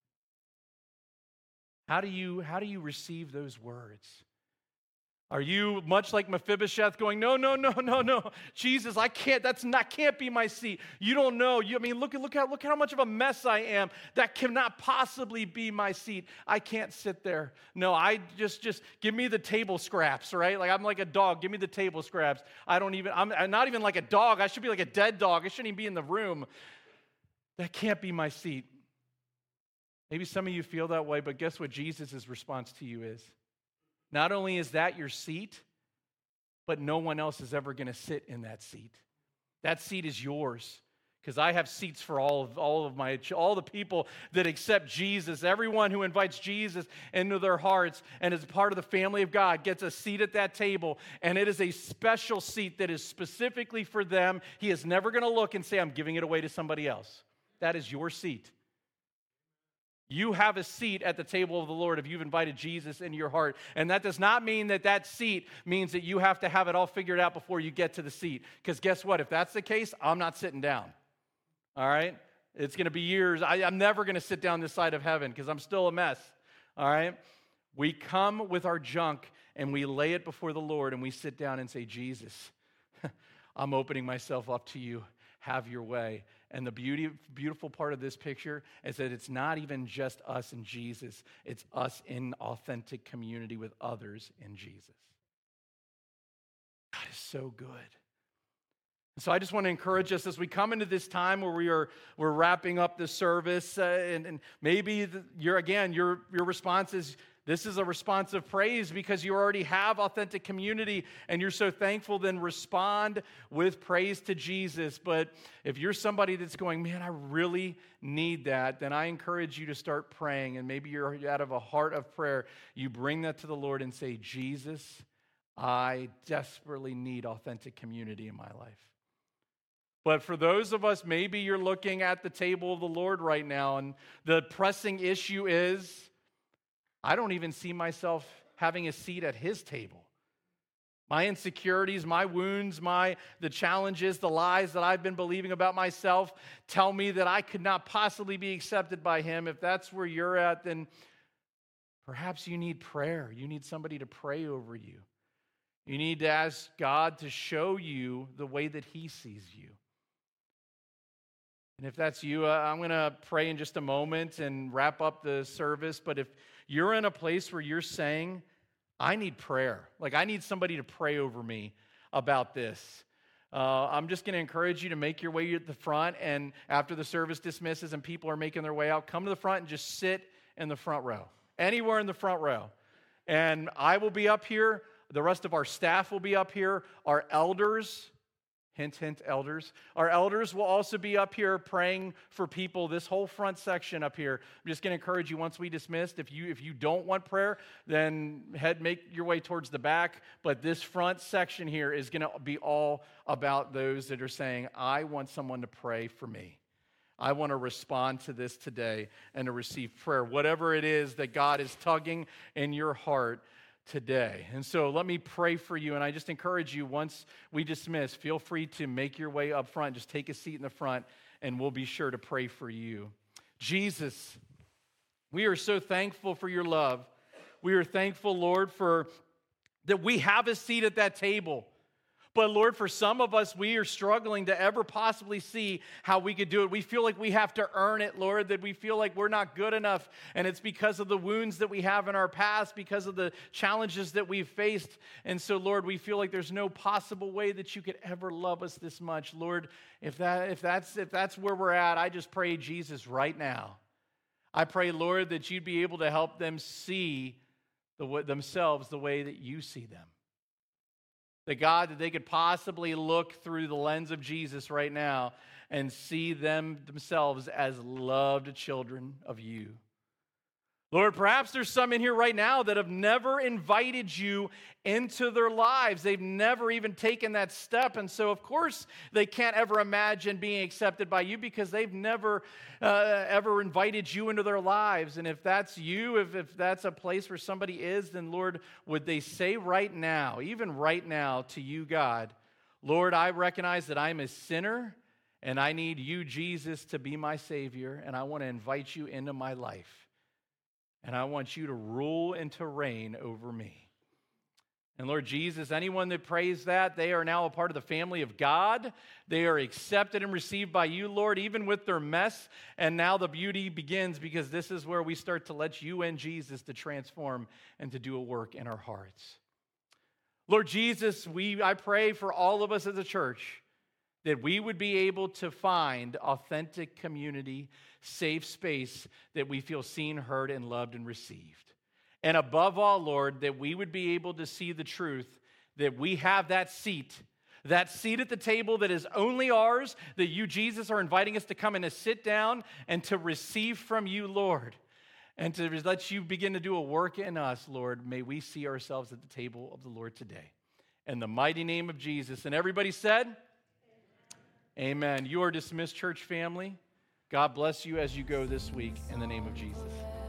How do you receive those words? Are you much like Mephibosheth going, no, Jesus, I can't, can't be my seat. You don't know. Look how much of a mess I am. That cannot possibly be my seat. I can't sit there. No, I just give me the table scraps, right? Like I'm like a dog. Give me the table scraps. I'm not even like a dog. I should be like a dead dog. I shouldn't even be in the room. That can't be my seat. Maybe some of you feel that way, but guess what Jesus' response to you is? Not only is that your seat, but no one else is ever going to sit in that seat. That seat is yours, because I have seats for all the people that accept Jesus. Everyone who invites Jesus into their hearts and is part of the family of God gets a seat at that table, and it is a special seat that is specifically for them. He is never going to look and say, I'm giving it away to somebody else. That is your seat. You have a seat at the table of the Lord if you've invited Jesus into your heart. And that does not mean that seat means that you have to have it all figured out before you get to the seat. Because guess what? If that's the case, I'm not sitting down. All right? It's going to be years. I'm never going to sit down this side of heaven because I'm still a mess. All right? We come with our junk and we lay it before the Lord and we sit down and say, Jesus, I'm opening myself up to you. Have your way. And the beautiful part of this picture is that it's not even just us and Jesus. It's us in authentic community with others in Jesus. God is so good. And so I just want to encourage us as we come into this time where we're wrapping up the service, and maybe your response is, this is a response of praise because you already have authentic community and you're so thankful, then respond with praise to Jesus. But if you're somebody that's going, man, I really need that, then I encourage you to start praying. And maybe you're out of a heart of prayer. You bring that to the Lord and say, Jesus, I desperately need authentic community in my life. But for those of us, maybe you're looking at the table of the Lord right now and the pressing issue is, I don't even see myself having a seat at his table. My insecurities, my wounds, the challenges, the lies that I've been believing about myself tell me that I could not possibly be accepted by him. If that's where you're at, then Perhaps you need prayer. You need somebody to pray over you. You need to ask God to show you the way that He sees you. And if that's you, I'm going to pray in just a moment and wrap up the service. But if you're in a place where you're saying, I need prayer, like I need somebody to pray over me about this, I'm just going to encourage you to make your way at the front. And after the service dismisses and people are making their way out, come to the front and just sit in the front row, anywhere in the front row. And I will be up here. The rest of our staff will be up here. Our elders, hint, hint, elders. Our elders will also be up here praying for people, this whole front section up here. I'm just going to encourage you once we dismissed, if you don't want prayer, then make your way towards the back. But this front section here is going to be all about those that are saying, I want someone to pray for me. I want to respond to this today and to receive prayer, whatever it is that God is tugging in your heart today. And so let me pray for you. And I just encourage you, once we dismiss, feel free to make your way up front. Just take a seat in the front, and we'll be sure to pray for you. Jesus, we are so thankful for your love. We are thankful, Lord, for that we have a seat at that table. But Lord, for some of us, we are struggling to ever possibly see how we could do it. We feel like we have to earn it, Lord, that we feel like we're not good enough. And it's because of the wounds that we have in our past, because of the challenges that we've faced. And so, Lord, we feel like there's no possible way that you could ever love us this much. Lord, if that's where we're at, I just pray, Jesus, right now. I pray, Lord, that you'd be able to help them see themselves the way that you see them. That God, that they could possibly look through the lens of Jesus right now and see themselves as loved children of you. Lord, perhaps there's some in here right now that have never invited you into their lives. They've never even taken that step. And so, of course, they can't ever imagine being accepted by you because they've never ever invited you into their lives. And if that's you, if that's a place where somebody is, then, Lord, would they say right now, even right now to you, God, Lord, I recognize that I'm a sinner and I need you, Jesus, to be my Savior, and I want to invite you into my life. And I want you to rule and to reign over me. And Lord Jesus, anyone that prays that, they are now a part of the family of God. They are accepted and received by you, Lord, even with their mess. And now the beauty begins, because this is where we start to let you in, Jesus, to transform and to do a work in our hearts. Lord Jesus, I pray for all of us as a church that we would be able to find authentic community, safe space that we feel seen, heard, and loved and received. And above all, Lord, that we would be able to see the truth that we have that seat at the table that is only ours, that you, Jesus, are inviting us to come and to sit down and to receive from you, Lord, and to let you begin to do a work in us, Lord. May we see ourselves at the table of the Lord today. In the mighty name of Jesus. And everybody said, Amen. You are dismissed, church family. God bless you as you go this week in the name of Jesus.